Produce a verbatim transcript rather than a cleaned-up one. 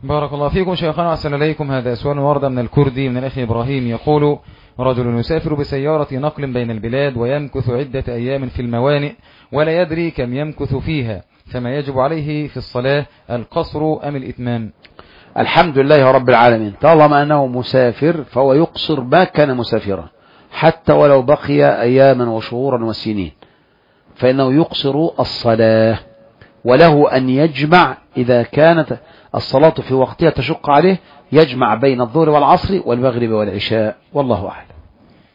بارك الله فيكم شيخنا وأحسن إليكم. هذا سؤال ورد من الكردي من الأخ إبراهيم يقول: رجل يسافر بسيارة نقل بين البلاد ويمكث عدة أيام في الموانئ ولا يدري كم يمكث فيها، فما يجب عليه في الصلاة، القصر أم الإتمام؟ الحمد لله رب العالمين، طالما أنه مسافر فهو يقصر ما كان مسافرا حتى ولو بقي أياما وشهورا وسنين، فإنه يقصر الصلاة، وله أن يجمع إذا كانت الصلاة في وقتها تشق عليه، يجمع بين الظهر والعصر والمغرب والعشاء، والله أعلم.